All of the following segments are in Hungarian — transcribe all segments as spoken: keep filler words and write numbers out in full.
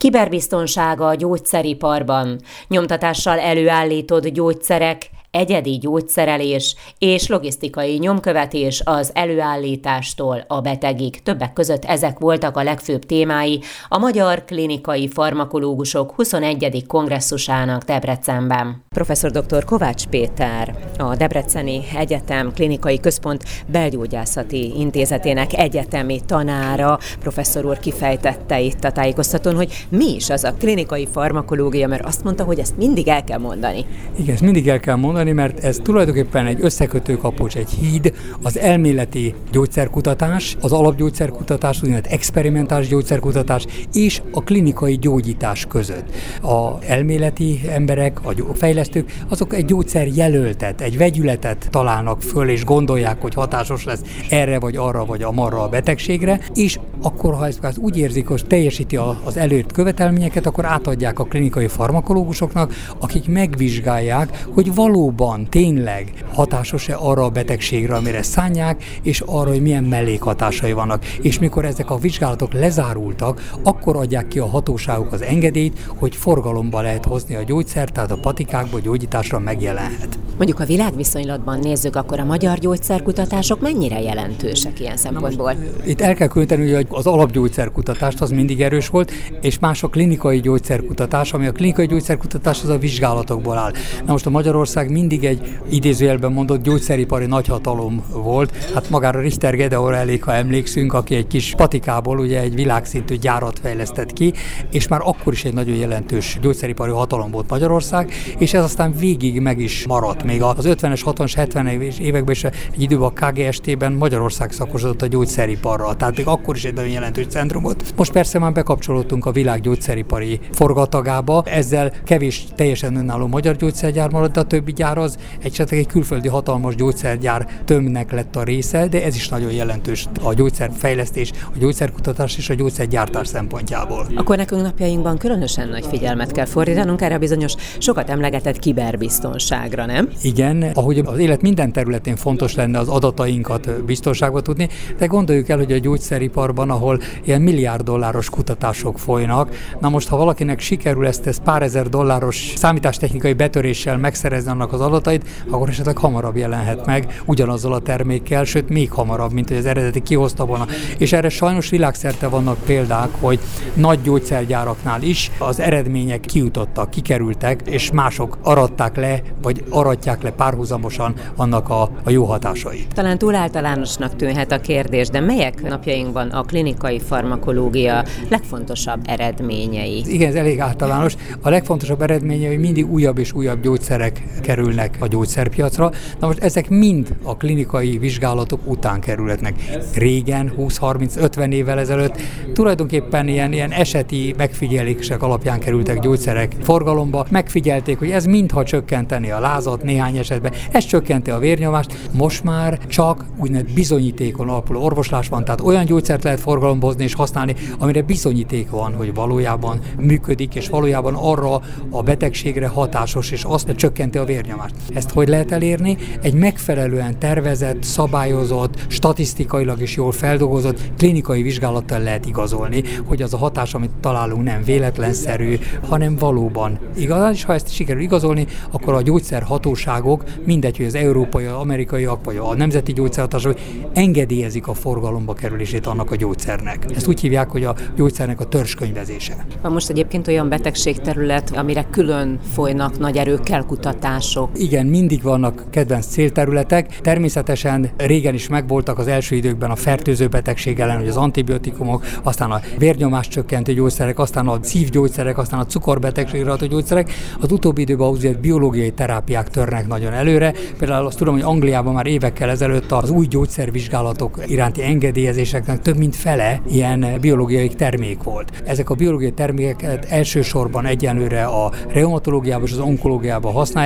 Kiberbiztonsága a gyógyszeriparban, nyomtatással előállított gyógyszerek, egyedi gyógyszerelés és logisztikai nyomkövetés az előállítástól a betegig. Többek között ezek voltak a legfőbb témái a Magyar Klinikai Farmakológusok huszonegyedik kongresszusának Debrecenben. Professzor dr. Kovács Péter, a Debreceni Egyetem Klinikai Központ Belgyógyászati Intézetének egyetemi tanára. Professzor úr kifejtette itt a tájékoztatón, hogy mi is az a klinikai farmakológia, mert azt mondta, hogy ezt mindig el kell mondani. Igen, ezt mindig el kell mondani, mert ez tulajdonképpen egy összekötő kapocs, egy híd az elméleti gyógyszerkutatás, az alapgyógyszerkutatás, úgynevezett experimentális gyógyszerkutatás és a klinikai gyógyítás között. Az elméleti emberek, a fejlesztők, azok egy gyógyszerjelöltet, egy vegyületet találnak föl, és gondolják, hogy hatásos lesz erre, vagy arra, vagy amarra a betegségre, és akkor, ha ezt úgy érzik, hogy teljesíti az előírt követelményeket, akkor átadják a klinikai farmakológusoknak, akik megvizsgálják, hogy valóban tényleg hatásos-e arra a betegségre, amire szánják, és arra, hogy milyen mellékhatásai vannak. És mikor ezek a vizsgálatok lezárultak, akkor adják ki a hatóságok az engedélyt, hogy forgalomba lehet hozni a gyógyszert, tehát a patikákba gyógyításra megjelenhet. Mondjuk a világviszonylatban nézzük, akkor a magyar gyógyszerkutatások mennyire jelentősek ilyen szempontból? Itt el kell különíteni, hogy az alapgyógyszerkutatást az mindig erős volt, és más a klinikai gyógyszerkutatás, ami a klinikai gyógyszerkutatás az a vizsgálatokból áll. Na most a Magyarország mindig egy idézőjelben mondott gyógyszeripari nagyhatalom volt. Hát magára Richter Gedeonra elég, ha emlékszünk, aki egy kis patikából ugye egy világszintű gyárat fejlesztett ki, és már akkor is egy nagyon jelentős gyógyszeripari hatalom volt Magyarország, és ez aztán végig meg is maradt. Még az ötvenes, hatvanas, hetvenes években is egy időben a ká gé es té-ben Magyarország szakosodott a gyógyszeriparra, tehát még akkor is egy nagyon jelentős centrum volt. Most persze már bekapcsolódtunk a világ gyógyszeripari forgatagába, ezzel kevés teljesen önálló magyar gyógyszergyár maradt, de a többi gyár az esetleg egy külföldi hatalmas gyógyszergyár tömnek lett a része, de ez is nagyon jelentős a gyógyszerfejlesztés, a gyógyszerkutatás és a gyógyszergyártás szempontjából. Akkor nekünk napjainkban különösen nagy figyelmet kell fordítanunk erre a bizonyos sokat emlegetett kiberbiztonságra, nem? Igen, ahogy az élet minden területén fontos lenne az adatainkat biztonságba tudni, de gondoljuk el, hogy a gyógyszeriparban, ahol ilyen milliárd dolláros kutatások folynak, na most, ha valakinek sikerül ezt, ezt pár ezer dolláros számítástechnikai betöréssel megszerezni annak az adatait, akkor esetleg hamarabb jelenhet meg ugyanazzal a termékkel, sőt még hamarabb, mint hogy az eredeti kihozta volna. És erre sajnos világszerte vannak példák, hogy nagy gyógyszergyáraknál is az eredmények kijutottak, kikerültek, és mások aratták le, vagy aratják le párhuzamosan annak a, a jó hatásait. Talán túl általánosnak tűnhet a kérdés, de melyek napjainkban a klinikai farmakológia legfontosabb eredményei? Igen, ez elég általános. A legfontosabb eredményei, hogy mindig újabb és újabb gyógyszerek kerülnek a gyógyszerpiacra. Na most ezek mind a klinikai vizsgálatok után kerülhetnek. Régen, húsz, harminc, ötven évvel ezelőtt tulajdonképpen ilyen, ilyen eseti megfigyelések alapján kerültek gyógyszerek forgalomba. Megfigyelték, hogy ez mintha csökkenteni a lázat néhány esetben, ez csökkenti a vérnyomást. Most már csak úgynevezett bizonyítékon alapuló orvoslás van, tehát olyan gyógyszert lehet forgalomba hozni és használni, amire bizonyíték van, hogy valójában működik, és valójában arra a betegségre hatásos, és azt csökkenti a vérnyomást. Ezt hogy lehet elérni? Egy megfelelően tervezett, szabályozott, statisztikailag is jól feldolgozott klinikai vizsgálattal lehet igazolni, hogy az a hatás, amit találunk, nem véletlenszerű, hanem valóban igaz, és ha ezt sikerül igazolni, akkor a gyógyszerhatóságok, mindegy, hogy az európai, az amerikaiak, vagy a nemzeti gyógyszerhatóságok engedélyezik a forgalomba kerülését annak a gyógyszernek. Ezt úgy hívják, hogy a gyógyszernek a törzskönyvezése. Van most egyébként olyan betegségterület, amire külön folynak nagy erőkkel kutatások? Igen, mindig vannak kedvenc célterületek. Természetesen régen is megvoltak az első időkben a fertőző betegség ellen, hogy az antibiotikumok, aztán a vérnyomás csökkentő gyógyszerek, aztán a szívgyógyszerek, aztán a cukorbetegségre ható gyógyszerek. Az utóbbi időben az biológiai terápiák törnek nagyon előre. Például azt tudom, hogy Angliában már évekkel ezelőtt az új gyógyszervizsgálatok iránti engedélyezéseknek több mint fele ilyen biológiai termék volt. Ezek a biológiai termékeket elsősorban egyenlőre a reumatológiában és az onkológiában használják, de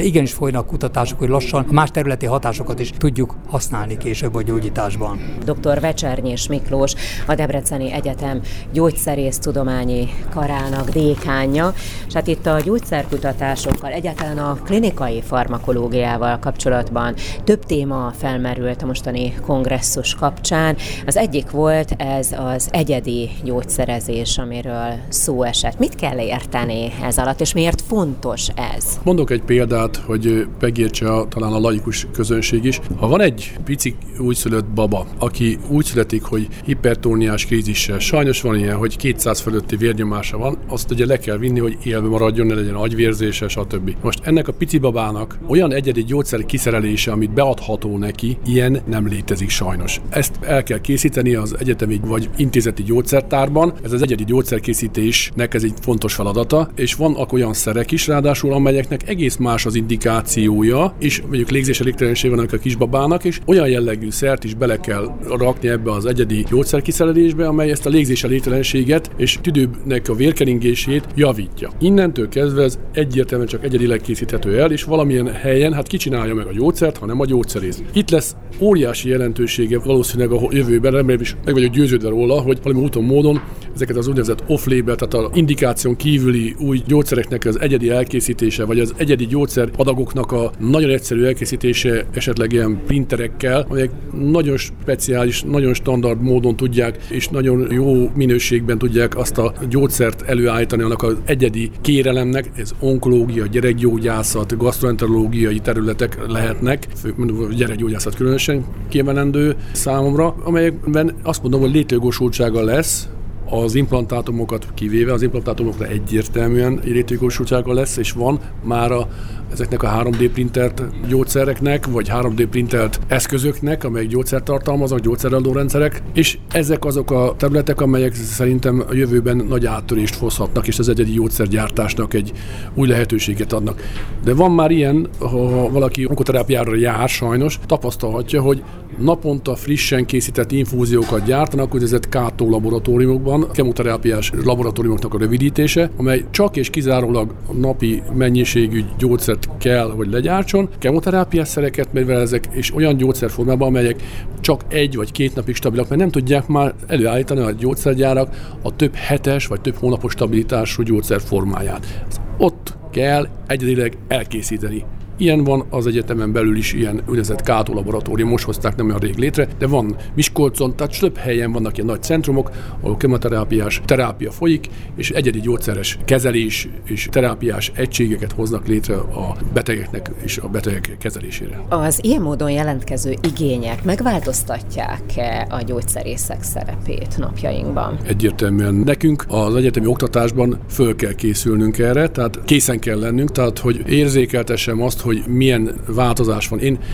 de igenis folynak kutatások, hogy lassan más területi hatásokat is tudjuk használni később a gyógyításban. doktor Vecsernyés Miklós, a Debreceni Egyetem gyógyszerésztudományi karának dékánja, és hát itt a gyógyszerkutatásokkal, egyáltalán a klinikai farmakológiával kapcsolatban több téma felmerült a mostani kongresszus kapcsán. Az egyik volt ez az egyedi gyógyszerezés, amiről szó esett. Mit kell érteni ez alatt, és miért fontos ez? Mondok egy példát, hogy megértse a, talán a laikus közönség is. Ha van egy pici újszülött baba, aki úgy születik, hogy hipertóniás krízissel, sajnos van ilyen, hogy kétszáz fölötti vérnyomása van, azt ugye le kell vinni, hogy élve maradjon, ne legyen agyvérzése, stb. Most ennek a pici babának olyan egyedi gyógyszer kiszerelése, amit beadható neki, ilyen nem létezik sajnos. Ezt el kell készíteni az egyetemi vagy intézeti gyógyszertárban. Ez az egyedi gyógyszerkészítésnek ez egy fontos feladata, és vannak olyan szerek is ráadásul, amelyeknek egész más az indikációja, és mondjuk légzés-elégtelenség van a kisbabának, és olyan jellegű szert is bele kell rakni ebbe az egyedi gyógyszerkiszerelésbe, amely ezt a légzés-elégtelenséget és tüdőnek a vérkeringését javítja. Innentől kezdve ez egyértelműen csak egyedileg készíthető el, és valamilyen helyen hát kicsinálja meg a gyógyszert, hanem a gyógyszerész. Itt lesz óriási jelentősége valószínűleg a jövőben, remélem is meg vagyok győződve róla, hogy valami úton módon ezeket az úgynevezett off-label, tehát az indikáción kívüli új gyógyszereknek az egyedi elkészítése, vagy az egyedi gyógyszeradagoknak a nagyon egyszerű elkészítése esetleg ilyen printerekkel, amelyek nagyon speciális, nagyon standard módon tudják, és nagyon jó minőségben tudják azt a gyógyszert előállítani annak az egyedi kérelemnek. Ez onkológia, gyerekgyógyászat, gastroenterológiai területek lehetnek, gyerekgyógyászat különösen kiemelendő számomra, amelyekben azt mondom, hogy létjogosultsága lesz, az implantátumokat kivéve, az implantátumokra egyértelműen létjogosultsága lesz, és van már a, ezeknek a három dé printelt gyógyszereknek, vagy három dé printelt eszközöknek, amelyek gyógyszert tartalmaznak, gyógyszereladó rendszerek, és ezek azok a területek, amelyek szerintem a jövőben nagy áttörést hozhatnak, és az egyedi gyógyszergyártásnak egy új lehetőséget adnak. De van már ilyen, ha valaki onkoterápiára jár sajnos, tapasztalhatja, hogy naponta frissen készített infúziókat gyártanak, úgynevezett Kátó laboratóriumokban, kemoterápiás laboratóriumoknak a rövidítése, amely csak és kizárólag napi mennyiségű gyógyszert kell, hogy legyártson, kemoterápiás szereket, mivel ezek és olyan gyógyszerformában, amelyek csak egy vagy két napig stabilak, mert nem tudják már előállítani a gyógyszergyárak a több hetes vagy több hónapos stabilitású gyógyszer formáját. Ott kell egyedileg elkészíteni. Ilyen van az egyetemen belül is, ilyen úgynevezett Kátó laboratórium, most hozták nem olyan rég létre, de van Miskolcon, tehát több helyen vannak ilyen nagy centrumok, ahol kemoterápiás terápia folyik, és egyedi gyógyszeres kezelés és terápiás egységeket hoznak létre a betegeknek és a betegek kezelésére. Az ilyen módon jelentkező igények megváltoztatják-e a gyógyszerészek szerepét napjainkban? Egyértelműen nekünk az egyetemi oktatásban föl kell készülnünk erre, tehát készen kell lennünk, tehát hogy érzékeltessem azt, hogy milyen változás van. Én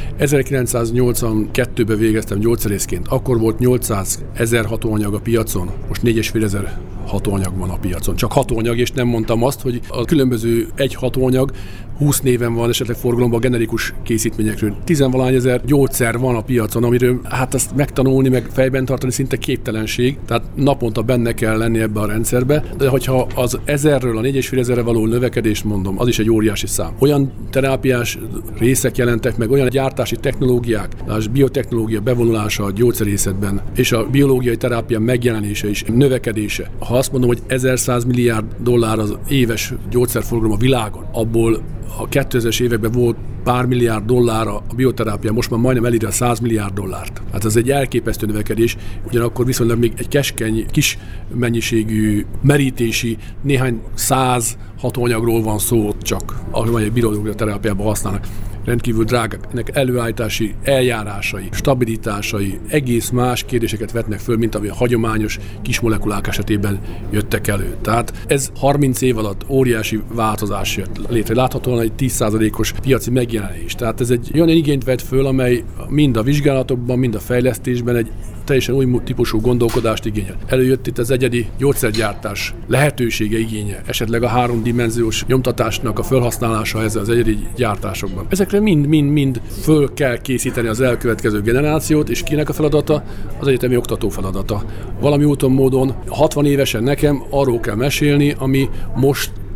ezerkilencszáznyolcvankettőben végeztem gyógyszerészként. Akkor volt nyolcszázezer hatóanyag a piacon, most négyezer hatóanyag van a piacon. Csak hatóanyag, és nem mondtam azt, hogy a különböző egy hatóanyag húsz néven van esetleg forgalomban generikus készítményekről. Tizenvalány ezer gyógyszer van a piacon, amiről hát ezt megtanulni, meg fejben tartani szinte képtelenség, tehát naponta benne kell lenni ebbe a rendszerbe, de hogyha az ezerről a négy és fél ezerre való növekedést mondom, az is egy óriási szám. Olyan terápiás részek jelentek meg, olyan gyártási technológiák, a biotechnológia bevonulása a gyógyszerészetben, és a biológiai terápia megjelenése és növekedése. Ha azt mondom, hogy ezerszáz milliárd dollár az éves gyógyszerforgalom a világon, abból a kétezres években volt pár milliárd dollárra a bioterápia, most már majdnem eléri a száz milliárd dollárt. Hát ez egy elképesztő növekedés, ugyanakkor viszonylag még egy keskeny, kis mennyiségű merítési, néhány száz hatóanyagról van szó csak, amelyek biológiai terápiában használnak. Rendkívül drágák, ennek előállítási eljárásai, stabilitásai egész más kérdéseket vetnek föl, mint ami a hagyományos kis molekulák esetében jöttek elő. Tehát ez harminc év alatt óriási változás jött létre. Láthatóan egy tíz százalékos piaci megjelenés. Tehát ez egy olyan igényt vett föl, amely mind a vizsgálatokban, mind a fejlesztésben egy teljesen új típusú gondolkodást igényel. Előjött itt az egyedi gyógyszergyártás lehetősége igénye, esetleg a háromdimenziós nyomtatásnak a felhasználása ezzel az egyedi gyártásokban. Ezekre mind-mind-mind föl kell készíteni az elkövetkező generációt, és kinek a feladata? Az egyetemi oktató feladata. Valami úton módon hatvan évesen nekem arról kell mesélni, ami most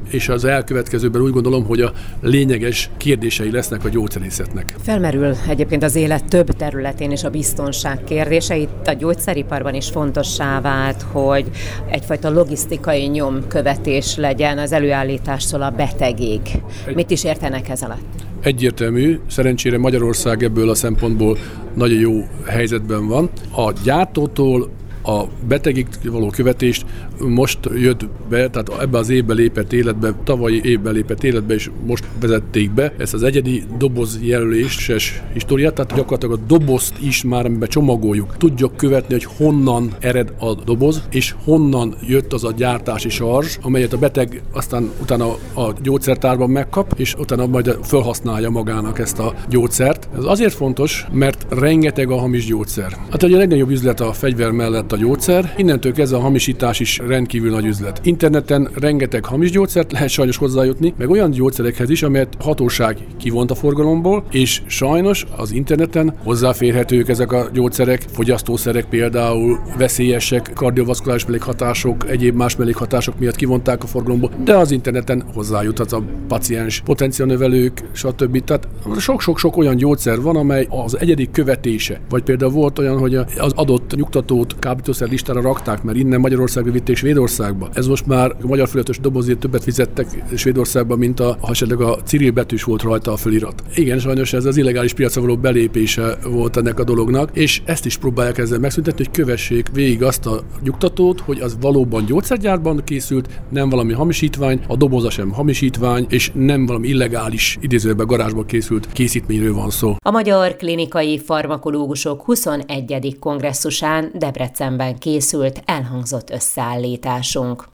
és az elkövetkezőben úgy gondolom, hogy a lényeges kérdései lesznek a gyógyszerészetnek. Felmerül egyébként az élet több területén is a biztonság kérdése. Itt a gyógyszeriparban is fontossá vált, hogy egyfajta logisztikai nyomkövetés legyen az előállítástól a betegig. Mit is értenek ez alatt? Egyértelmű, szerencsére Magyarország ebből a szempontból nagyon jó helyzetben van. A gyártótól a betegig való követést most jött be, tehát ebbe az évben lépett életbe, tavalyi évben lépett életbe, és most vezették be ezt az egyedi doboz jelöléses históriát, tehát gyakorlatilag a dobozt is már amiben csomagoljuk. Tudjuk követni, hogy honnan ered a doboz, és honnan jött az a gyártási sarzs, amelyet a beteg aztán utána a gyógyszertárban megkap, és utána majd felhasználja magának ezt a gyógyszert. Ez azért fontos, mert rengeteg a hamis gyógyszer. Hát ugye a legnagyobb üzlet a fegyver mellett a gyógyszer, innentől kezdve a hamisítás is rendkívül nagy üzlet. Interneten rengeteg hamis gyógyszert lehet sajnos hozzájutni, meg olyan gyógyszerekhez is, amelyet hatóság kivont a forgalomból, és sajnos az interneten hozzáférhetők ezek a gyógyszerek, fogyasztószerek például veszélyesek, kardiovaszkuláris mellékhatások, egyéb más mellékhatások miatt kivonták a forgalomból, de az interneten hozzájuthat a paciens, potenciálnövelők, stb. Tehát sok-sok-sok olyan gyógyszer van, amely az egyedi követése, vagy például volt olyan, hogy az adott nyugtatót kábítószer listára rakták, mert innen Magyarországra vitték Svédországba. Ez most már a magyar feliratos dobozért többet fizettek Svédországba, mint a, ha esetleg a Cyril betűs volt rajta a felirat. Igen, sajnos ez az illegális piacra való belépése volt ennek a dolognak, és ezt is próbálják ezzel megszüntetni, hogy kövessék végig azt a nyugtatót, hogy az valóban gyógyszergyárban készült, nem valami hamisítvány, a doboza sem hamisítvány, és nem valami illegális, idézőben garázsban készült készítményről van szó. A Magyar Klinikai Farmakológusok huszonegyedik kongresszusán Debrecenben készült elhangzott összeállításunk.